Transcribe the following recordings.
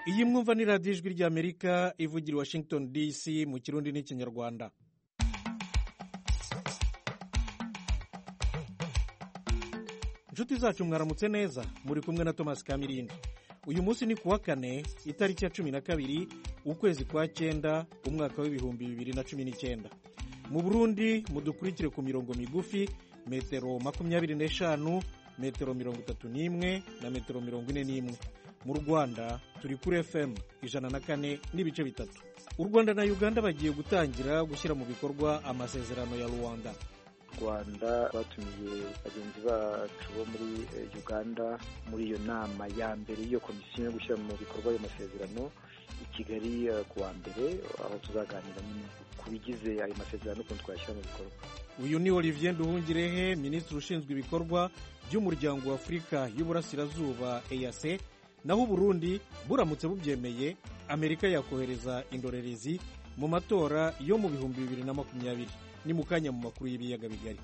iyi mwumva ni radiyo ijwi ry'Amerika ivugira i Washington DC mu kirundi n'ikinyarwanda. inshuti zacu mwaramutse neza, muri kumwe na Thomas Kamirindi. uyu munsi ni kuwa kane itariki ya 12 ukwezi kwa 9 umwaka w'ibihumbi 2019. mu Burundi mudukurikire ku mirongo migufi metero 25, metero 31 na metero 41. mu Rwanda turi kuri FM 104 n'ibice bitatu. u Rwanda na Uganda bagiye gutangira gushyira mu bikorwa amasezerano ya Rwanda. Rwanda batumiye bagenzi bacu bo muri Uganda muri iyo nama ya mbere y'iyo komisiyo yo gushyira mu bikorwa ayo masezerano i Kigali ku wa mbere, aho tuzaganira ku bigize ayo masezerano ukuntu twashyira mu bikorwa. uyu ni Olivier Nduhungirehe, minisitiri ushinzwe ibikorwa by'umuryango wa Afurika y'Uburasirazuba EAC. naho Burundi buramutse bubyemeye, Amerika yakohereza indorerezi mu matora yo mu bihumbi 2020. ni mu kanya mu makuru y'ibiyaga bigari.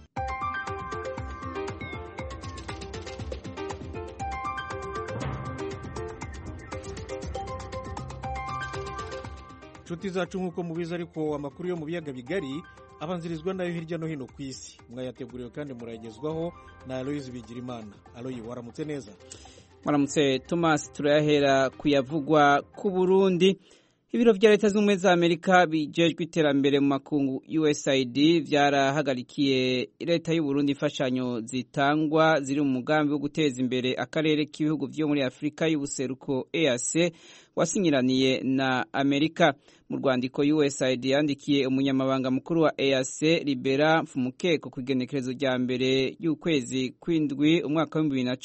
inshuti zacu nk'uko mubizi, ariko amakuru yo mu biyaga bigari abanzirizwa nayo hirya no hino ku isi. mwayateguriwe kandi murayagezwaho na Aloyizi Bigirimana. Aloyi, waramutse neza? Maramutse Thomas. turahera kuyavugwa ku Burundi. Ibiro vya leta z'ubumwe za Amerika bijejwe iterambere mu makungu USAID vyarahagarikiye leta y'u Burundi imfashanyo zitangwa ziri mu mugambi wo guteza imbere akarere k'ibihugu vyo muri Afrika y'ubuseruko EAC wasinyiraniye na Amerika. mu rwandiko USAID yandikiye umunyamabanga mukuru wa EAC Libera Mfumukeko ku igenekerezo rya mbere y'ukwezi kw'indwi umwaka wa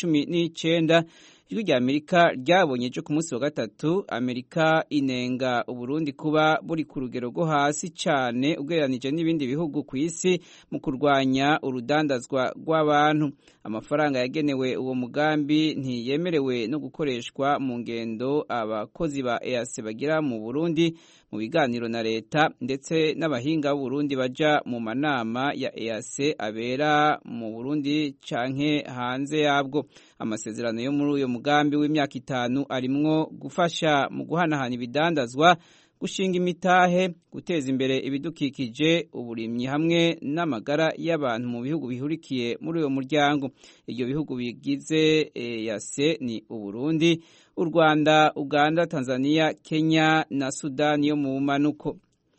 2019, ijwi rya Amerika ryabonye ejo ku munsi wa gatatu Amerika inenga Uburundi kuba buri ku rugero rwo hasi cyane ugereranije n'ibindi bihugu ku isi mu kurwanya urudandazwa rw'abantu. amafaranga yagenewe uwo mugambi ntiyemerewe no gukoreshwa mu ngendo abakozi ba EAC bagira mu Burundi mu biganiro na leta, ndetse n'abahinga b'Uburundi baja mu manama ya EAC abera mu Burundi canke hanze yabwo. amasezerano yo muri uyo mugambi w'imyaka 5 arimwo gufasha mu guhanahana ibidandazwa, gushinga imitahe, guteza imbere ibidukikije, uburimyi hamwe n'amagara y'abantu mu bihugu bihurikiye muri uyo muryango. Ibyo bihugu bigize EAC ni Uburundi, u Rwanda, Uganda, Tanzania, Kenya na Sudani yo mu manuko.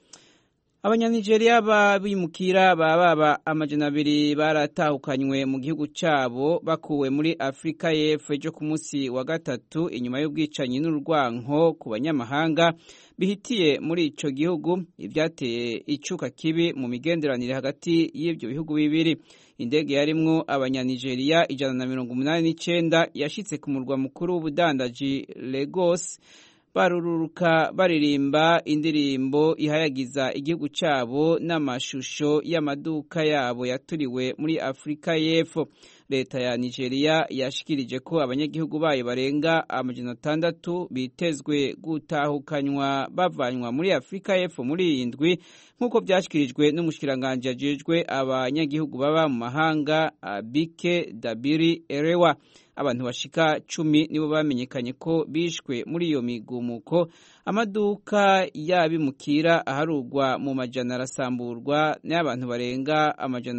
Abanyanigeria b'abimukira baba 200 baratahukanywe mu gihugu cyabo bakuwe muri Afrika y'Epfo ejo ku munsi wa gatatu inyuma y'ubwicanyi n'urwanko ku banyamahanga bihitiye muri ico gihugu, ivyateye icuka kibi mu migenderanire hagati y'ibyo bihugu bibiri. Indege yarimwo abanyanigeria 189 yashitse ku murwa mukuru w'ubudandaji Lagos, barururuka baririmba indirimbo ihayagiza igihugu cyabo n'amashusho y'amaduka yabo yaturiwe muri Afrika y'Epfo. leta ya Nigeria yashikirije ko abanyagihugu bayo barenga 600 bitezwe gutahukanywa bavanywa muri Afrika y'Epfo muri indwi, nk'uko byashikirijwe n'umushikiranganje ajejwe abanyagihugu baba mu mahanga Abike Dabiri Erewa. abantu bashika 10 nibo bamenyekanye ko bishwe muri iyo migumuko. amaduka y'abimukira aharugwa mu majana arasamburwa n'abantu barenga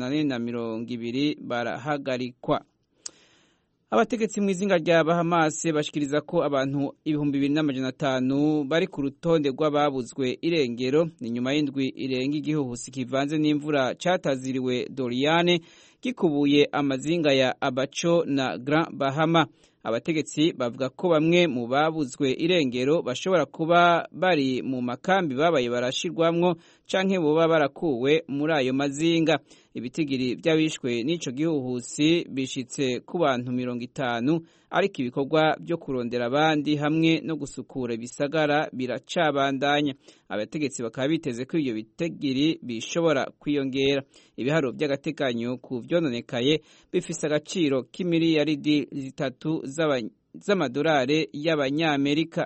420 barahagarikwa. abategetsi mu izinga rya Bahamas bashikiriza ko abantu 2500 bari ku rutonde rw'ababuzwe irengero ni nyuma y'indwi irenga igihuhusi kivanze n'imvura cataziriwe Doriane gikubuye amazinga ya Abaco na Grand Bahama. abategetsi bavuga ko bamwe mu babuzwe irengero bashobora kuba bari mu makambi babaye barashirwamwo canke boba barakuwe muri ayo mazinga. ibitigiri by'abishwe n'ico gihuhusi bishitse ku bantu 50, ariko ibikorwa byo kurondera abandi hamwe no gusukura ibisagara biracabandanya. abategetsi bakaba biteze ko iyo bitigiri bishobora kwiyongera. ibiharo by'agatekanyo ku vyononekaye bifise agaciro k'imiliyaridi 3 z'amadolari y'abanyamerika.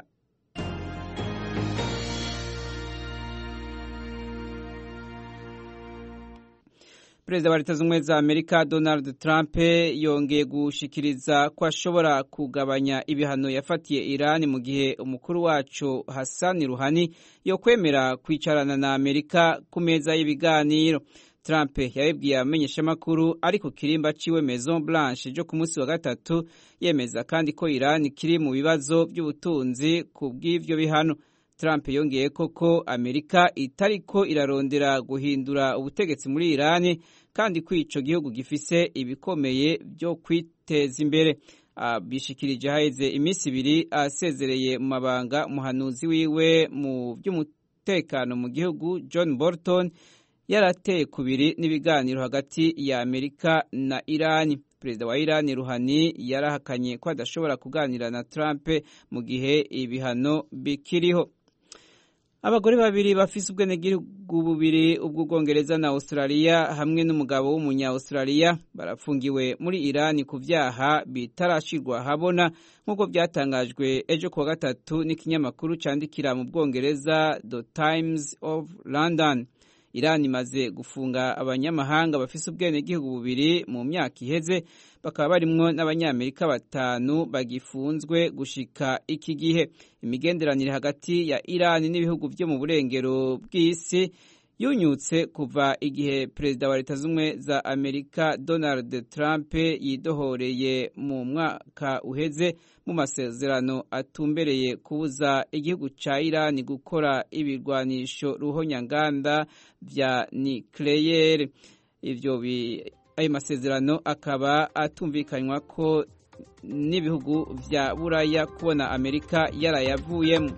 Perezida wa Leta Zunze Ubumwe za Amerika Donald Trump yongeye gushikiriza ko ashobora kugabanya ibihano yafatiye Iran mu gihe umukuru wacu Hassan Rouhani yokwemera kwicarana na Amerika ku meza y'ibiganiro. Trump yabibwiye abamenyeshamakuru ari ku kirimba ciwe Maison Blanche jo ku munsi wa gatatu, yemeza kandi ko Iran kiri mu bibazo by'ubutunzi ku bw'ivyo bihano. Trump yongeye ko Amerika itariko irarondera guhindura ubutegetsi muri Iran kandi ko ico gihugu gifise ibikomeye byo kwiteza imbere. Bishikirije haheze iminsi ibiri asezereye mu mabanga umuhanuzi wiwe mu by'umutekano mu gihugu John Bolton yarateye kubiri n'ibiganiro hagati ya Amerika na Iran. Perezida wa Iran Rouhani yarahakanye ko adashobora kuganira na Trump mu gihe ibihano bikiriho. Abagore babiri bafise ubwenegihugu bubiri ubw'Ubwongereza na Australia hamwe n'umugabo w'umunya-Australia barafungiwe muri Iran ku vyaha bitarashirwa habona nk'uko byatangajwe ejo kuwa gatatu n'ikinyamakuru candikira mu Bwongereza The Times of London. Iran imaze gufunga abanyamahanga bafise ubwenegihugu bubiri mu myaka iheze, bakaba barimwo n'abanyamerika 5 bagifunzwe gushika iki gihe. Imigenderanire hagati ya Iran n'ibihugu byo mu burengero bw'isi yunyutse kuva igihe Perezida wa Leta Zunze Ubumwe za Amerika Donald Trump yidohoreye mu mwaka uheze mu masezerano atumbereye kubuza igihugu ca Iran gukora ibirwanisho ruhonyanganda vya nucleaire. Ayo masezerano akaba atumvikanywa ko n'ibihugu vya Buraya kubona Amerika yarayavuyemo.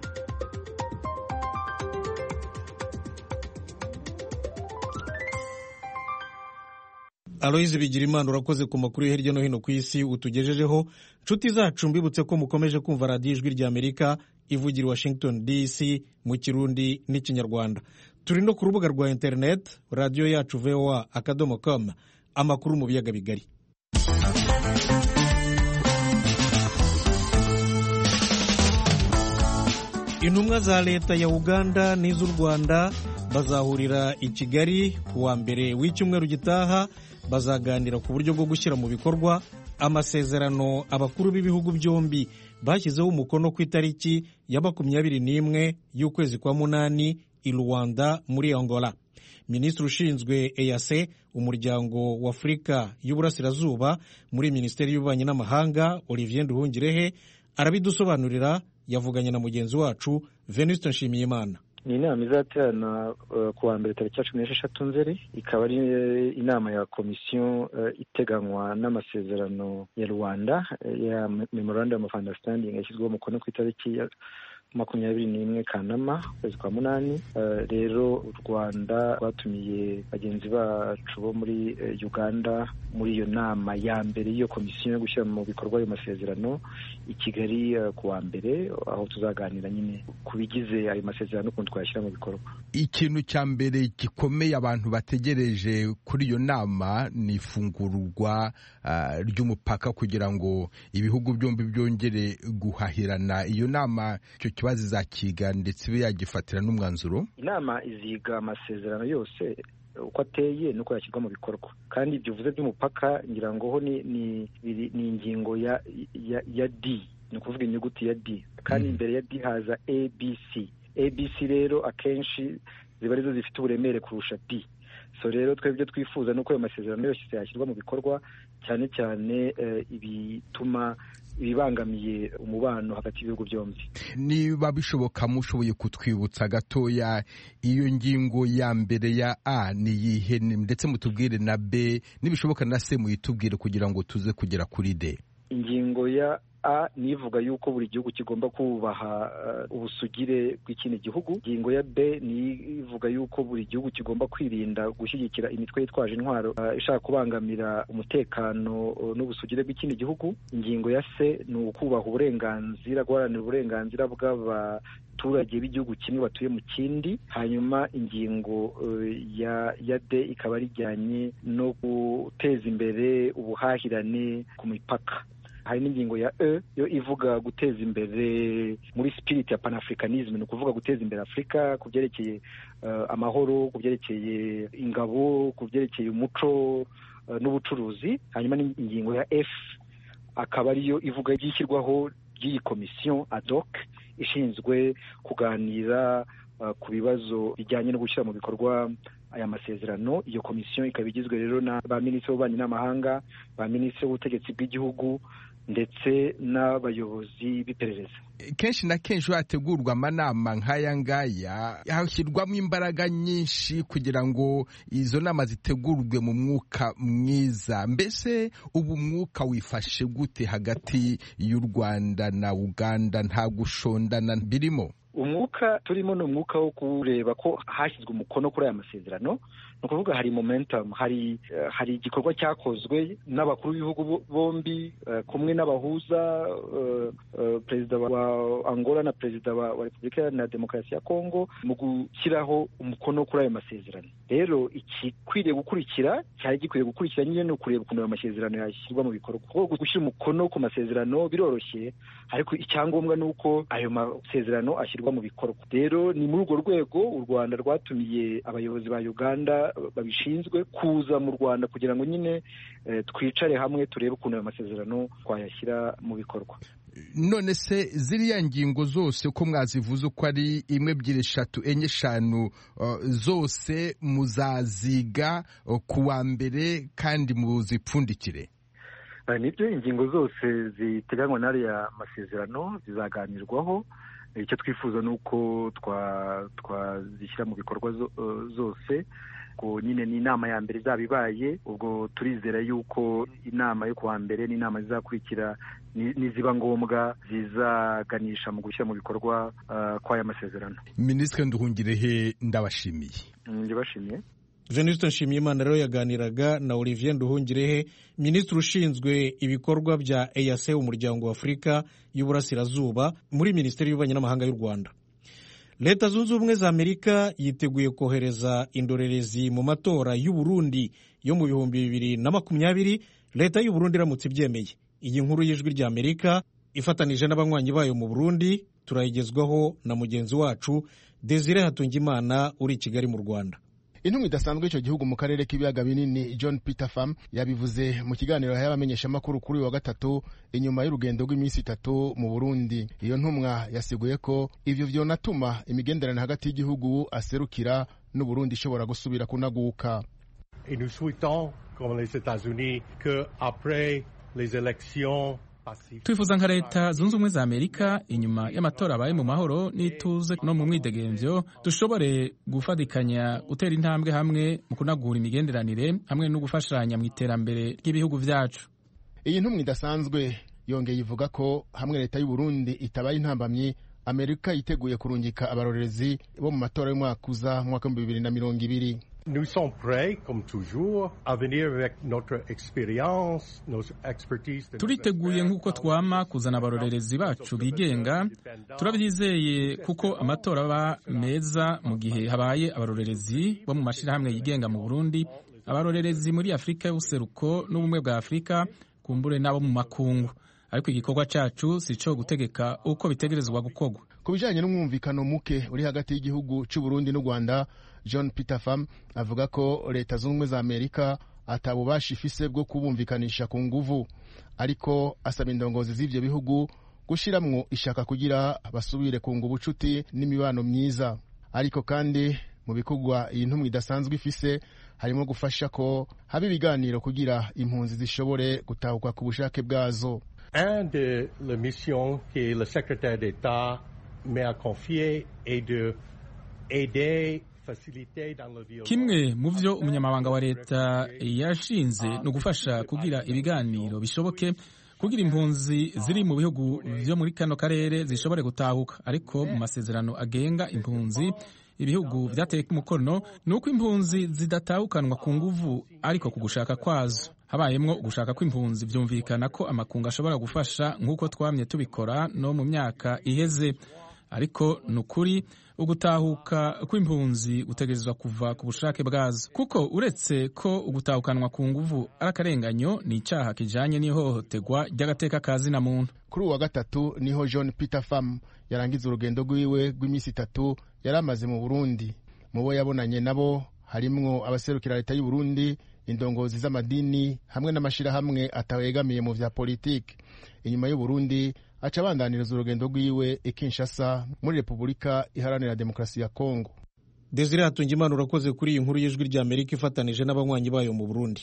Aloyizi Bigirimana urakoze ku makuru yo hirya no hino ku isi utugejejeho. Nshuti zacu mbibutse ko mukomeje kumva radiyo ijwi rya Amerika ivugira i Washington DC mu Kirundi n'Ikinyarwanda. Turi no ku rubuga rwa internet radiyo yacu voa.com. Amakuru mu biyaga bigari. Intumwa za leta ya Uganda n'iz'u Rwanda bazahurira i Kigali kuwa mbere w'icyumweru gitaha. Bazaganira ku buryo bwo gushyira mu bikorwa amasezerano abakuru b'ibihugu byombi bashyizeho umukono ku itariki ya 21 y'ukwezi kwa munani i Rwanda muri Angola. Minisitiri ushinzwe EAC umuryango wa Afurika y'Uburasirazuba muri Minisiteri y'Ububanyi n'Amahanga Olivier Nduhungirehe arabidusobanurira. Yavuganye na mugenzi wacu Venuste Nshimiyimana. Ni inama izaterana kuwa mbere tariki 16 Nzeri, ikaba ari inama ya komisiyo iteganywa n'amasezerano ya Rwanda ya Memorandum of Understanding yashyizweho umukono ku itariki ya 21 Kanama kwezi kwa munani. Rero u Rwanda rwatumiye bagenzi bacu bo muri Uganda muri iyo nama ya mbere y'iyo komisiyo yo gushyira mu bikorwa ayo masezerano i Kigali kuwa mbere, aho tuzaganira nyine ku bigize ayo masezerano ukuntu twayashyira mu bikorwa. Ikintu cya mbere gikomeye abantu bategereje kuri iyo nama ni ifungurwa ry'umupaka kugira ngo ibihugu byombi byongere guhahirana. Iyo nama icyo kibazo izakiga ndetse ibe yagifatira n'umwanzuro. Inama iziga amasezerano yose uko ateye nuko yashyirwa mu bikorwa, kandi ibyo uvuze by'umupaka ngira ngo ho ni ingingo ya D, ni ukuvuga inyuguti ya D, kandi imbere ya D haza ABC rero akenshi ziba arizo zifite uburemere kurusha D. So rero twebwe twifuza nuko ayo masezerano yose yashyirwa mu bikorwa, cyane cyane ibituma ibibangamiye umubano hagati y'ibihugu byombi. Niba bishoboka mushoboye kutwibutsa gatoya iyo ngingo ya mbere ya A ni yihe, ndetse mutubwire na B, nibishoboka na C muyitubwire kugira ngo tuze kugera kuri D. Ingingo ya A nivuga yuko buri gihugu kigomba kubaha ubusugire bw'ikindi gihugu. Ingingo ya B nivuga yuko buri gihugu kigomba kwirinda gushyigikira imitwe yitwaje intwaro ishaka kubangamira umutekano n'ubusugire bw'ikindi gihugu. Ingingo ya C ni ukubaha uburenganzira, guharanira uburenganzira bw'abaturage b'igihugu kimwe batuye mu kindi. Hanyuma ingingo ya D ikaba rijyanye no guteza imbere ubuhahirane ku mipaka. hari n'ingingo ya yo ivuga guteza imbere muri spirit ya panafricanism, ni ukuvuga guteza imbere Afurika ku byerekeye amahoro, ku byerekeye ingabo, ku byerekeye umuco n'ubucuruzi. Hanyuma n'ingingo ya F akaba ariyo ivuga ibyishyirwaho ry'iyi komisiyo ad hoc ishinzwe kuganira ku bibazo bijyanye no gushyira mu bikorwa aya masezerano. Iyo komisiyo ikaba igizwe rero na ba minisitiri w'ububanyi n'amahanga, ba minisitiri w'ubutegetsi bw'igihugu ndetse n'abayobozi b'iperereza. Kenshi na kenshi hategurwa amanama nk'aya ngaya, hashyirwamo imbaraga nyinshi kugira ngo izo nama zitegurwe mu mwuka mwiza. Mbese ubu mwuka wifashe gute hagati y'u Rwanda na Uganda? Nta gushondana birimo? Umwuka turimo ni umwuka wo kureba ko hashyizwe umukono kuri aya masezerano. Ni ukuvuga hari momentum, hari igikorwa cyakozwe n'abakuru b'ibihugu bombi kumwe n'abahuza, perezida wa Angola na perezida wa Repubulika Iharanira Demokarasi ya Kongo, mu gushyiraho umukono kuri ayo masezerano. Rero ikikwiriye gukurikira, cyari gikwiye gukurikira nyine ni ukureba ukuntu ayo masezerano yashyirwa mu bikorwa. Kuko gushyira umukono ku masezerano biroroshye, ariko icyangombwa ni uko ayo masezerano ashyirwa mu bikorwa. Rero ni muri urwo rwego u Rwanda rwatumiye abayobozi ba Uganda babishinzwe kuza mu Rwanda kugira ngo nyine twicare hamwe turebe ukuntu ayo masezerano twayashyira mu bikorwa. None se ziriya ngingo zose ko mwazivuze uko ari 1, 2, 3, 4, 5 zose muzaziga ku wa mbere kandi muzipfundikire? Nibyo, ingingo zose ziteganywa n'ariya masezerano zizaganirwaho. Icyo twifuza ni uko twazishyira mu bikorwa zose. Nyine ni inama ya mbere izaba ibaye, ubwo turizera yuko inama yo kuwa mbere n'inama zizakurikira niziba ngombwa zizaganisha mu gushyira mu bikorwa kw'aya masezerano. Minisitiri Nduhungirehe, ndabashimiye. Ndibashimiye. Venuste Nshimiyimana rero yaganiraga na Olivier Nduhungirehe, minisitiri ushinzwe ibikorwa bya EAC, umuryango wa Afurika y'Uburasirazuba, muri Minisiteri y'Ububanyi n'Amahanga y'u Rwanda. Leta Zunze Ubumwe za Amerika yiteguye kohereza indorerezi mu matora y'u Burundi yo mu 2020, leta y'u Burundi iramutse ibyemeye. Iyi nkuru y'Ijwi rya Amerika ifatanije n'abanywanyi bayo mu Burundi turayigezwaho na mugenzi wacu Desire Hatungimana uri i Kigali mu Rwanda. Intumwa idasanzwe icyo gihugu mu karere k'ibiyaga binini John Peter Pham yabivuze mu kiganiro y'abamenyeshamakuru kuri wa gatatu inyuma y'urugendo rw'iminsi 3 mu Burundi. Iyo ntumwa yasiguye ko ivyo vyonatuma imigenderanire hagati y'igihugu aserukira n'u Burundi ishobora gusubira kunaguka. Et nous souhaitons comme les États-Unis que après les élections twifuza nka Leta Zunze Ubumwe za Amerika inyuma y'amatora abaye mu mahoro n'ituze no mu mwidegemvyo dushobore gufatikanya gutera intambwe hamwe mu kunagura imigenderanire hamwe no gufashanya mu iterambere ry'ibihugu vyacu. Iyi ntumwa idasanzwe yongeye ivuga ko hamwe Leta y'u Burundi itabaye intambamyi, Amerika yiteguye kurungika abarorerezi bo mu matora y'umwaka uza mu mwaka 2020. Nous sommes prêts, comme toujours, à venir avec notre expérience, nos expertise. Turiteguye nk'uko twama kuzana abarorerezi bacu bigenga. Turabyizeye kuko amatora aba meza mu gihe habaye abarorerezi bo mu mashirahamwe yigenga mu Burundi, abarorerezi muri Afurika y'ubuseruko n'ubumwe bwa Afurika, kumbure nabo mu makungu. Ariko igikorwa cacu sico gutegeka uko bitegerezwa gukorwa. Ku bijanye n'umwumvikano muke uri hagati y'igihugu cy'u Burundi n'u Rwanda, John Peter Pham avuga ko Leta Zunze Ubumwe za Amerika atabubasha ifise bwo kubumvikanisha ku nguvu, ariko asaba indongozi z'ivyo bihugu gushiramwo ishaka kugira basubire kunga ubucuti n'imibano myiza. Ariko kandi mu bikorwa iyi ntumwa idasanzwe ifise harimo gufasha ko haba ibiganiro kugira impunzi zishobore gutahuka ku bushake bwazo. Un de la mission que le secrétaire d'État m'a confié est de aider. Kimwe mu vyo umunyamabanga wa leta yashinze no gufasha kugira ibiganiro bishoboke kugira impunzi ziri mu bihugu vyo muri kano karere zishobore gutahuka, ariko mu masezerano agenga impunzi ibihugu vyateye umukono nuko impunzi zidatahukanwa ku nguvu ariko ku gushaka kwazo. Habayemwo ugushaka kw'impunzi vyumvikana ko amakungu ashobora gufasha nk'uko twamye tubikora no mu myaka iheze. ariko ni ukuri ugutahuka kw'impunzi gutegerezwa kuva ku bushake bwazo, kuko uretse ko ugutahukanwa ku nguvu ari akarenganyo, ni icyaha kijanye n'ihohoterwa ry'agateka ka zina muntu. Kuri uwa gatatu niho John Peter Pham yarangiza urugendo rwiwe rw'iminsi 3 yari amaze mu Burundi. Mu bo yabonanye nabo harimwo abaserukira leta y'u Burundi, indongozi z'amadini hamwe n'amashirahamwe atawegamiye mu vya politiki. Inyuma y'u Burundi aca abandaniriza urugendo rwiwe i Kinshasa muri Repubulika Iharanira Demokarasi ya Kongo. Desire Hatungimana, urakoze kuri iyi nkuru y'Ijwi ry'Amerika ifatanije n'abanywanyi bayo mu Burundi.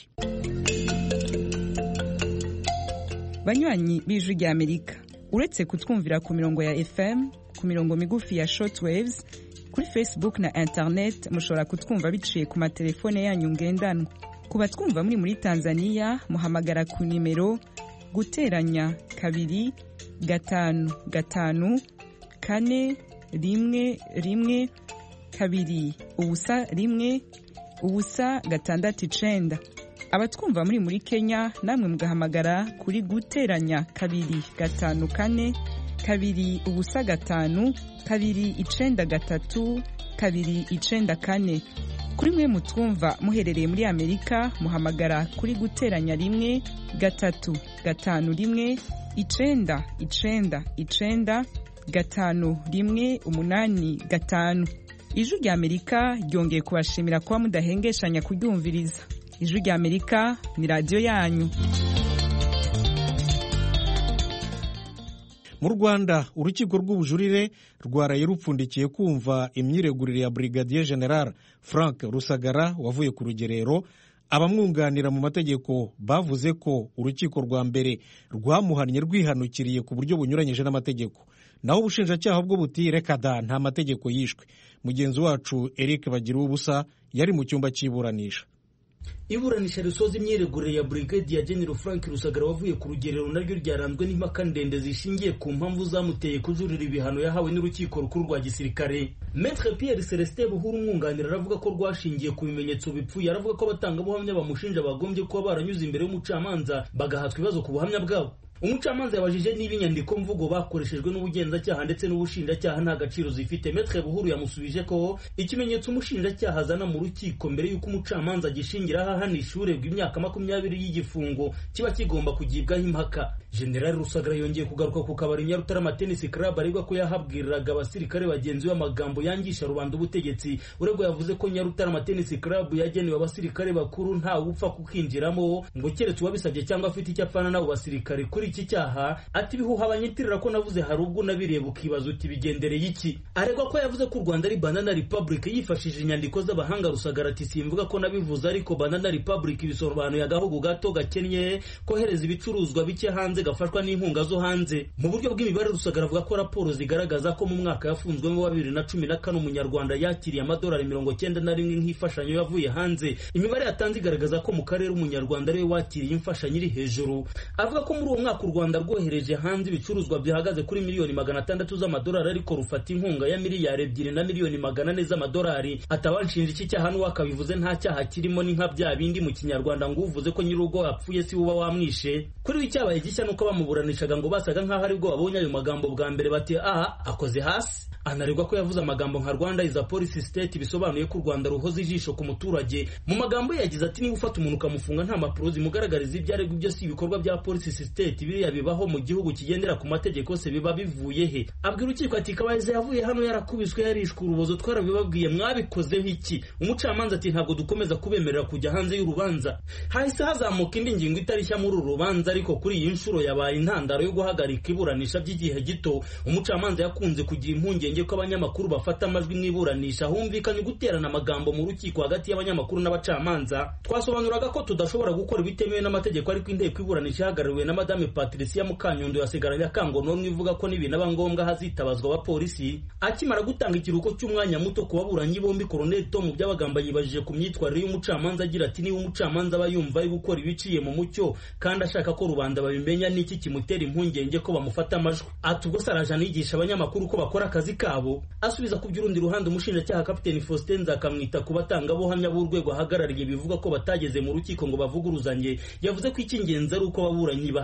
Banywanyi b'Ijwi ry'Amerika, uretse kutwumvira ku mirongo ya FM, ku mirongo migufi ya shortwaves, kuri Facebook na internet mushobora kutwumva biciye ku matelefone yanyu ngendanwa. Ku batwumva muri Tanzania muhamagara ku nimero guteranya 2 5 5 4 1 1 2 ubusa 1 ubusa 6 abatwumva muri Kenya namwe mugahamagara kuri guteranya 2 5 4 2 ubusa 5 2 9 3 2 9 kuri mwe mutwumva muherereye muri Amerika muhamagara kuri guteranya 1 3 5 1 9 9 9 5 1 8 5. Ijwi ry'Amerika ryongeye kubashimira kuba mudahengeshanya kuryumviriza. Ijwi ry'Amerika ni radio yanyu. Mu Rwanda urukiko rw'ubujurire rwaraye rupfundikiye kumva imyiregurire ya Brigadier General Frank Rusagara wavuye ku rugerero. Abamwunganira mu mategeko bavuze ko urukiko rwa mbere rwamuhannye rwihanukiriye ku buryo bunyuranyije n'amategeko, naho ubushinjacyaha bwo buti reka da nta mategeko yishwe. Mugenzi wacu Eric Bagiruwubusa yari mu cyumba cy'iburanisha. Iburanisha risoza imyiregurire ya Brigadier General Frank Rusagara wavuye ku rugerero naryo ryaranzwe n'impaka ndende zishingiye ku mpamvu zamuteye kujurira ibihano yahawe n'urukiko rukuru rwa gisirikare. Maître Pierre Celestin Buhuru umwunganira aravuga ko rwashingiye ku bimenyetso bipfuye. Aravuga ko abatangabuhamya bamushinja bagombye kuba baranyuze imbere y'umucamanza bagahatwa ibibazo ku buhamya bwabo. Umucamanza yabajije niba inyandiko mvugo bakoreshejwe n'ubugenzacyaha ndetse n'ubushinjacyaha nta gaciro zifite. Maître Buhuru yamusubije ko ikimenyetso umushinjacyaha azana mu rukiko mbere y'uko umucamanza gishingira ahanisha uregwa imyaka 20 y'igifungo kiba kigomba kugibwaho impaka. General Rusagara yongeye kugaruka ku kabari Nyarutarama Tennis Club aregwa ko yahabwiriraga abasirikare bagenzi b'amagambo yangisha rubanda ubutegetsi. Uregwa yavuze ko Nyarutarama Tennis Club yagenewe abasirikare bakuru nta upfa kukinjiramo ngo keretse uwabisabye cyangwa afite icyo apfana n'abo basirikare. Kuri iki cyaha ati bihuha abanyitirira ko navuze hari ubwo nabireba ukibaza uti bigendereye iki. Aregwa ko yavuze ko u Rwanda ari Banana Republic yifashishije inyandiko z'abahanga. Rusagara ati simvuga ko nabivuze, ariko Banana Republic bisobanuye agahugu gato gakennye kohereza ibicuruzwa bike hanze gafashwa n'inkunga zo hanze. Mu buryo bw'imibare Rusagara avuga ko raporo zigaragaza ko mu mwaka yafunzwemo wa 2014 umunyarwanda yakiriye amadolari 91 nk'imfashanyo yavuye hanze. Imibare yatanze igaragaza ko mu karere umunyarwanda ariwe wakiriye imfashanyo iri hejuru. Avuga ko muri uwo mwaka u Rwanda rwohereje hanze ibicuruzwa bihagaze kuri miliyoni 600 z'amadolari, ariko rufata inkunga ya miliyari 2 na miliyoni 400 z'amadolari. Atabanshinja iki cyaha n'uwakabivuze nta cyaha kirimo, ni nka bya bindi mu kinyarwanda ngo uvuze ko nyirugo apfuye si uba wamwishe. Kuri w'icyabaye gishya nuko bamuburanishaga ngo basaga nkaho ari bwo babonye ayo magambo bwa mbere bati akoze hasi. Anaregwa ko yavuze amagambo nka Rwanda is a police state bisobanuye ko u Rwanda ruhoze ijisho ku muturage. Mu magambo yagize ati niba ufata umuntu ukamufunga nta mapuro zimugaragariza ibyaregwa byose ibikorwa bya police state biriya bibaho mu gihugu kigendera ku mategeko se biba bivuye he? Abwira urukiko ati Kabayiza yavuye hano yarakubiswe yarishwe urubozo twarabibabwiye mwabikozeho iki? Umucamanza ati ntabwo dukomeza kubemerera kujya hanze y'urubanza. Hahise hazamuka indi ngingo itarishya muri uru rubanza, ariko kuri iyi nshuro yabaye intandaro yo guhagarika iburanisha by'igihe gito. Umucamanza yakunze kugira impungenge ko abanyamakuru bafata amajwi mwiburanisha humvikanye guterana amagambo mu rukiko hagati y'abanyamakuru n'abacamanza. Twasobanuraga ko tudashobora gukora bitemewe n'amategeko, ariko inteko iburanisha ihagarariwe na Madame Patricia Mukanyondo yasigaranye akangononwa ivuga ko nibinaba ngombwa hazitabazwa abapolisi. Akimara gutanga ikiruhuko cy'umwanya muto ku baburanyi bombi, Colonel Tom Byabagamba yibajije ku myitwarire y'umucamanza agira ati niba umucamanza aba yumva ari gukora ibiciye mu mucyo kandi ashaka ko rubanda babimenya, n'iki kimutera impungenge ko bamufata amajwi? Ati ubwo Sarajana yigisha abanyamakuru ko bakora akazi kabo. Asubiza ku by'urundi ruhande umushinjacyaha Kapiteni Faustin Nzakamwita ku batangabuhamya b'urwego ahagarariye bivuga ko batageze mu rukiko ngo bavuguruzanye, yavuze ko icy'ingenzi ari uko ababuranyi bahabwa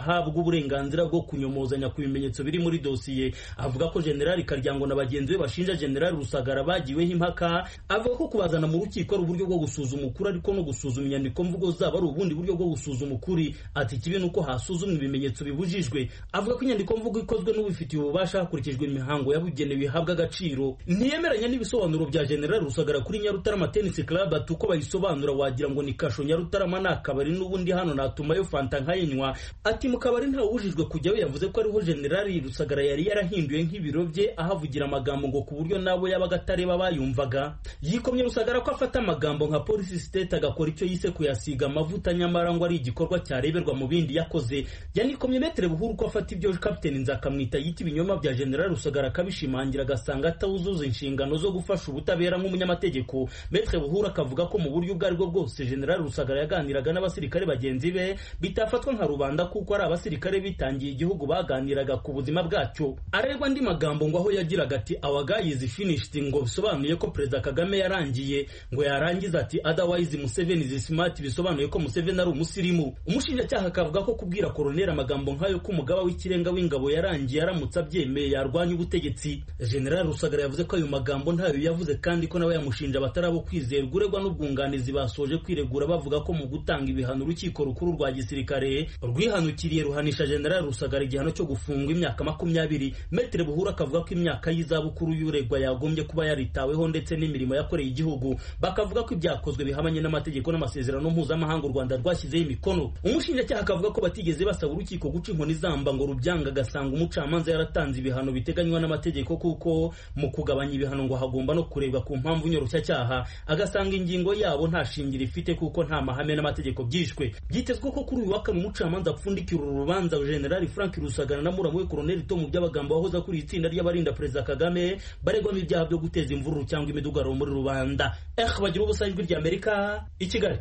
uburenganzira bwo kunyomozanya ku bimenyetso biri muri dosiye. Avuga ko General Karyango na bagenzi be bashinja General Rusagara bagiweho impaka, avuga ko kubazana mu rukiko ari uburyo bwo gusuzuma ukuri ariko no gusuzuma inyandiko mvugo zabo ari ubundi buryo bwo gusuzuma ukuri. Ati kibi nuko hasuzumwa ibimenyetso bibujijwe. Avuga ko inyandiko mvugo ikozwe n'ubifitiye ububasha hakurikijwe imihango yabugenewe ihabwa agaciro. Ntiyemeranya n'ibisobanuro bya General Rusagara kuri Nyarutarama Tennis Club, ati uko bayisobanura wagira ngo ni kasho. Nyarutarama ni akabari n'ubundi hano natumayo fanta nkayinywa. Ati mu kabari nta wujijwe kujyayo. Yavuze ko ariho General Rusagara yari yarahinduye nk'ibiro bye ahavugira amagambo ngo ku buryo nabo yabaga atareba bayumvaga. Yikomye Rusagara ko afata amagambo nka Police State agakora icyo yise kuyasiga amavuta, nyamara ngo ari igikorwa cyareberwa mu bindi yakoze. Yanikomye Maître Buhuru ko afata ibyo Captain Nzakamwita yita ibinyoma bya General Rusagara kabishimangira agasanga atawuzuza inshingano zo gufasha ubutabera nk'umunyamategeko. Maître Buhuru akavuga ko mu buryo ubwo aribwo bwose General Rusagara yaganiraga n'abasirikare bagenzi be bitafatwa nka rubanda kuko ari abasirikare bitangiye igihugu baganiraga ku buzima bwacyo. Arerwa andi magambo ngo aho yagiraga ati our guy is finished, ngo bisobanuye ko Perezida Kagame yarangiye, ngo yarangiza ati otherwise Museveni is smart, bisobanuye ko Museveni ari umusirimu. Umushinjacyaha akavuga ko kubwira Colonel amagambo nk'ayo ko umugaba w'ikirenga w'ingabo yarangiye aramutse abyemeye yarwanya ubutegetsi. General Rusagara yavuze ko ayo magambo ntayo yavuze kandi ko nawe yamushinja batarabo kwizerwa. Uregwa n'ubwunganizi basoje kwiregura bavuga ko mu gutanga ibihano urukiko rukuru rwa gisirikare rwihanukiriye ruhanisha General Rusagara igihano cyo gufungwa imyaka 20. Maître Buhuru akavuga ko imyaka y'izabukuru y'uregwa yagombye kuba yaritaweho ndetse n'imirimo yakoreye igihugu. Bakavuga ko ibyakozwe bihabanye n'amategeko n'amasezerano mpuzamahanga u Rwanda rwashyizeho imikono. Umushinjacyaha akavuga ko batigeze basaba urukiko guca inkoni zamba ngo rubyanga, agasanga umucamanza yaratanze ibihano biteganywa n'amategeko kuko mu kugabanya ibihano ngo hagomba no kurebwa ku mpamvu nyoroshyacyaha, agasanga ingingo yabo nta shingiro ifite kuko nta mahame n'amategeko byishwe. Byitezwe ko kuri uyu wa kane umucamanza apfundikira urubanza General Frank Rusagara na muramu we Colonel Tom Byabagamba wahoze kuri itsinda ry'abarinda Perezida Kagame baregwamo ibyaha byo guteza imvururu cyangwa imidugararo muri rubanda. Bagira ubusa ijwi rya Amerika i Kigali.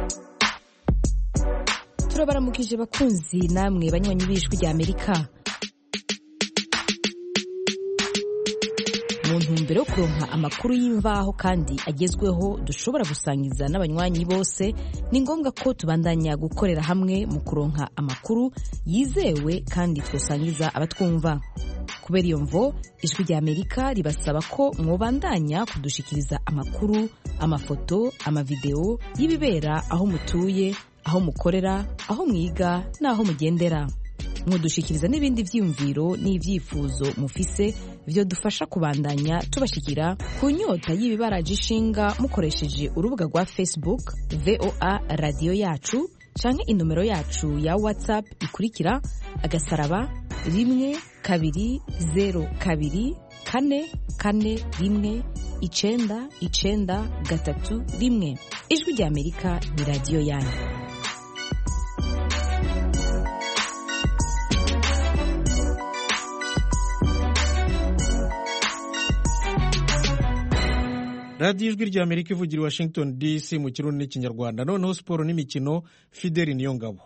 Turabaramukije bakunzi namwe banywanyi b'ijwi rya Amerika. Mu ntumbero yo kuronka amakuru y'imvaho kandi agezweho dushobora gusangiza n'abanywanyi bose, ni ngombwa ko tubandanya gukorera hamwe mu kuronka amakuru yizewe kandi twosangiza abatwumva. Kubera iyo mvo ijwi rya Amerika ribasaba ko mwobandanya kudushikiriza amakuru, amafoto, amavideo y'ibibera aho mutuye, aho mukorera, aho mwiga n'aho mugendera. Mwodushikiriza n'ibindi vyiyumviro n'ivyifuzo mufise byo dufasha kubandanya tubashikira ku nyota y'ibibaraje ishinga mukoresheje urubuga rwa Facebook VOA Radio Yacu canke inomero yacu ya WhatsApp ikurikira *120441991. Ijwi rya Amerika ni radio yanyu. radiyo ijwi rya Amerika ivugira i Washington DC mu kirundi n'ikinyarwanda. Noneho siporo n'imikino, Fideli Niyongabo.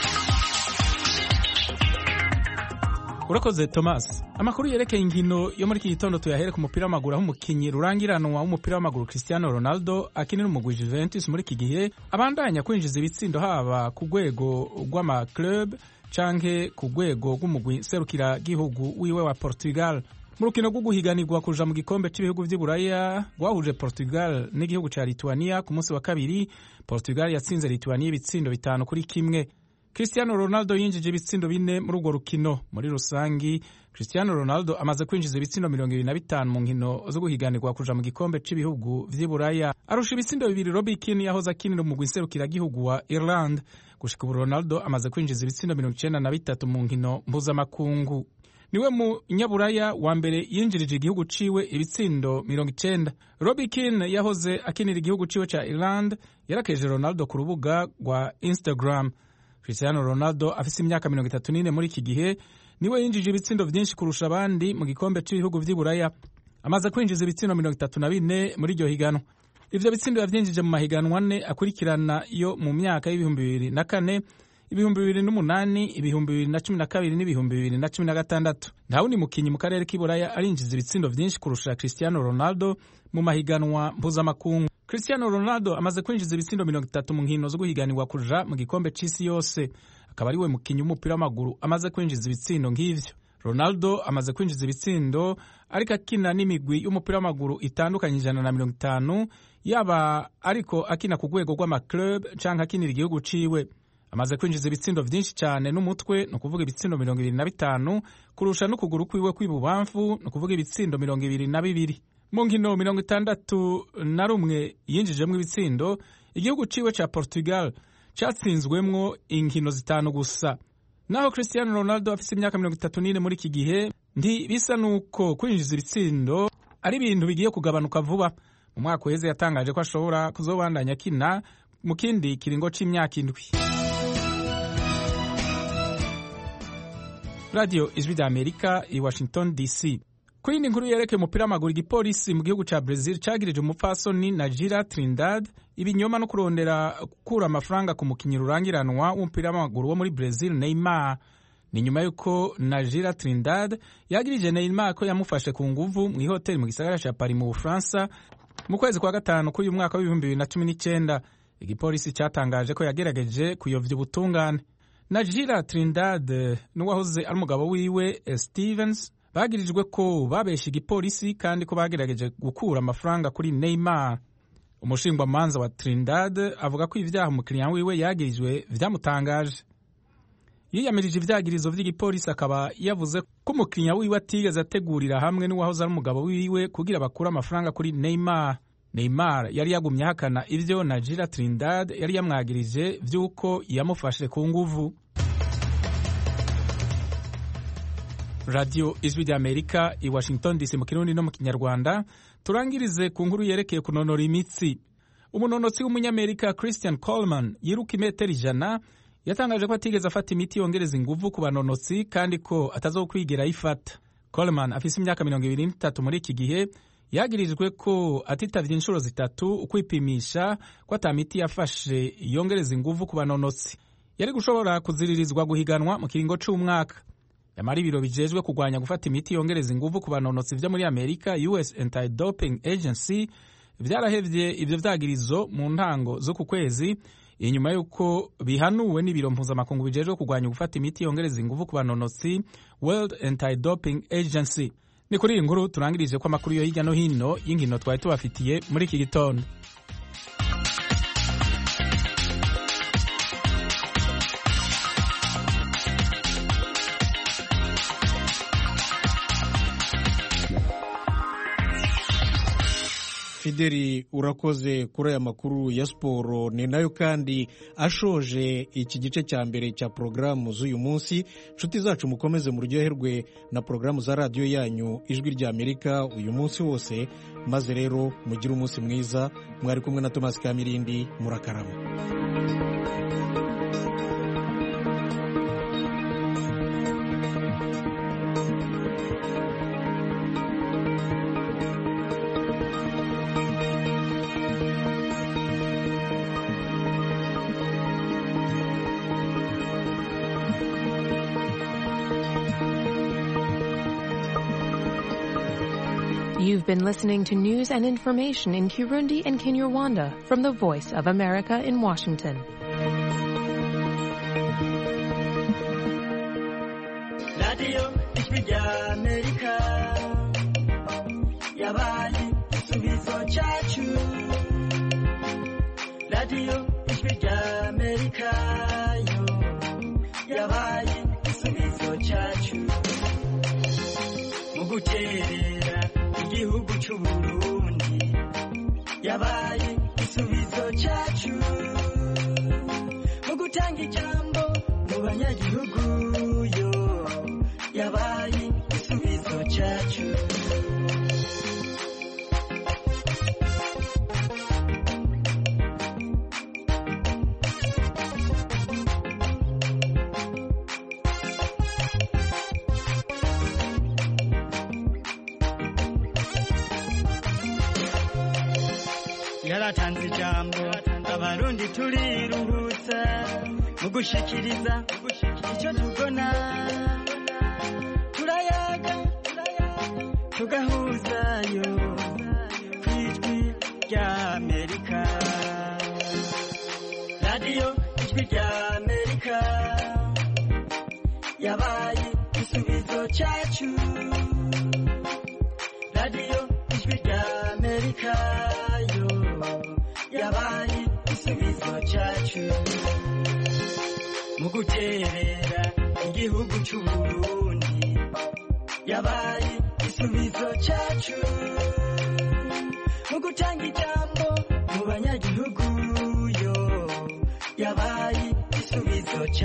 Urakoze Thomas. Amakuru yerekeye inkino yo muri iki gitondo tuyahere ku mupira w'amaguru, aho umukinyi rurangiranwa w'umupira w'amaguru Cristiano Ronaldo akinira umugwi Juventus muri iki gihe abandanya kwinjiza ibitsindo haba ku rwego rw'ama-club canke ku rwego rw'umugwi serukira gihugu wiwe wa Portugal. Mu rukino rwo guhiganirwa kuja mu gikombe cy'ibihugu vy'Iburaya rwahuje Portugal n'igihugu ca Lithuania ku munsi wa kabiri, Portugal yatsinze Lithuania ibitsindo 5-1. Cristiano Ronaldo yinjije ibitsindo 4 muri urwo rukino. Muri rusangi Cristiano Ronaldo amaze kwinjiza ibitsindo 25 mu nkino zo guhiganirwa kuja mu gikombe cy'ibihugu vy'Iburaya, arusha ibitsindo 2 Robbie Keane yahoze akinira umugwi serukira gihugu wa Ireland. Gushika ubu Ronaldo amaze kwinjiza ibitsindo 93 mu nkino mpuzamakungu. Niwe mu nyaburaya wa mbere yinjirije igihugu ciwe ibitsindo 90. Robbie Keane yahoze akinira igihugu ciwe ca Ireland yarakeje Ronaldo ku rubuga rwa Instagram. Cristiano Ronaldo afise imyaka 34 muri iki gihe niwe yinjije ibitsindo vyinshi kurusha abandi mu gikombe cy'ibihugu vy'Iburaya, amaze kwinjiza ibitsindo 34 muri iryo higanwa. Ivyo bitsindo yavyinjije mu mahiganwa 4 akurikirana yo mu myaka y'2004, 2008, 2012 n'2016. Nta wundi mukinyi mu karere k'Iburaya arinjiza ibitsindo vyinshi kurusha Cristiano Ronaldo mu mahiganwa mpuzamakungu. Cristiano Ronaldo amaze kwinjiza ibitsindo 30 mu nkino zo guhiganirwa kuja mu gikombe c'isi yose. akaba ari we mukinnyi w'umupira w'amaguru amaze kwinjiza ibitsindo nk'ivyo. Ronaldo amaze kwinjiza ibitsindo ariko akina n'imigwi y'umupira w'amaguru itandukanye 150, yaba ariko akina ku rwego rw'amaclub canke akinira igihugu ciwe. Amaze kwinjiza ibitsindo vyinshi cyane n'umutwe, no kuvuga ibitsindo 25, kurusha n'ukuguru kwiwe kw'ibubamfu, no kuvuga ibitsindo 22. Mu nkino 61 yinjijemwo ibitsindo, igihugu ciwe ca Portugal catsinzwemwo inkino 5 gusa. Naho Cristiano Ronaldo afise imyaka 34 muri iki gihe, bisa nuko kwinjiza ibitsindo ari ibintu bigiye kugabanuka vuba. Mu mwaka uheze yatangaje ko ashobora kuzobandanya akina mu kindi kiringo c'imyaka 7. Radio Ijwi ry'Amerika i Washington DC. Kuyindi nkuru yerekeye umupira w'amaguru, igipolisi mu gihugu ca Brazil cagirije umupfasoni Najila Trindade ibinyoma no kurondera gukura amafaranga ku mukinyi rurangiranwa w'umupira w'amaguru wo muri Brazil Neymar. Ni nyuma yuko Najila Trindade yagirije Neymar ko yamufashe ku nguvu mu ihoteli mu gisagara ca Paris mu Bufaransa mu kwezi kwa gatanu k'uyu mwaka wa 2019. Igipolisi cyatangaje ko yagerageje kuyovya ubutungane. Najila Trindade n'uwahoze ari umugabo wiwe Stevens bagirijwe ko babesha igipolisi kandi ko bagerageje gukura amafaranga kuri Neymar. Umushingwamanza wa Trindade avuga ko ivyaha umukiriya wiwe yagirijwe vyamutangaje. Yiyamirije ivyagirizo vy'igipolisi, akaba yavuze ko umukiriya wiwe atigeze ategurira hamwe n'uwahoze ari umugabo wiwe kugira bakura amafaranga kuri Neymar. Neymar yari yagumye ahakana ivyo Najila Trindade yari yamwagirije vy'uko yamufashe ku nguvu. Radio Ijwi ry'Amerika i Washington DC mu Kirundi no mu Kinyarwanda. Turangirize ku nkuru yerekeye kunonora imitsi. Umunonotsi w'umunyamerika Christian Coleman yiruka imetero 100 yatangaje ko atigeze afata imiti yongereza inguvu ku banonotsi kandi ko atazokwigera ayifata. Coleman afise imyaka 23 muri iki gihe, yagirijwe ko atitavye inshuro 3 ukwipimisha ko atamiti yafashe yongereza inguvu ku banonotsi. Yari gushobora kuziririzwa guhiganwa mu kiringo c'umwaka. Yamara ibiro bijejwe kugwanya gufata imiti yongereza inguvu ku banonotsi vyo muri Amerika, US Anti-Doping Agency, vyarahevye ivyo vyagirizo mu ntango zo ku kwezi, inyuma yuko bihanuwe n'ibiro mpuzamakungu bijejwe kugwanya gufata imiti yongereza inguvu ku banonotsi, World Anti-Doping Agency. Ni kuri iyi nkuru turangirije ko amakuru yo hirya no hino y'inkino twari tubafitiye muri iki gitondo. Fideli, urakoze kuri aya makuru ya siporo. Ni nayo kandi ashoje iki gice cya mbere cya porogaramu z'uyu munsi. Nshuti zacu, mukomeze muryoherwe na porogaramu za radiyo yanyu Ijwi ry'Amerika uyu munsi wose, maze rero mugire umunsi mwiza. Mwari kumwe na Thomas Kamirindi, murakarama. You've been listening to news and information in Kirundi and Kinyarwanda from the Voice of America in Washington. Radio Ijwi ry'Amerika yabaye igisubizo cyacu. Radio Ijwi ry'Amerika yo yabaye igisubizo cyacu. Mu guterera igihugu cy'u Burundi yabaye igisubizo cyacu. Mu gutanga ijambo mu banyagihugu yo yabaye igisubizo cyacu. Yaratanze ijambo abarundi turiruhutsa mu gushikiriza icyo tubona. Turayaga tugahuzayo kw'Ijwi ry'Amerika. Radio Ijwi ry'Amerika yabaye igisubizo cyacu. Radiyo ijwi rya Amerika yo yabaye igisubizo cyacu mu guterera igihugu cy'u Burundi, yabaye igisubizo cyacu mu gutanga ijambo mu banyagihugu yo yabaye igisubizo cyacu.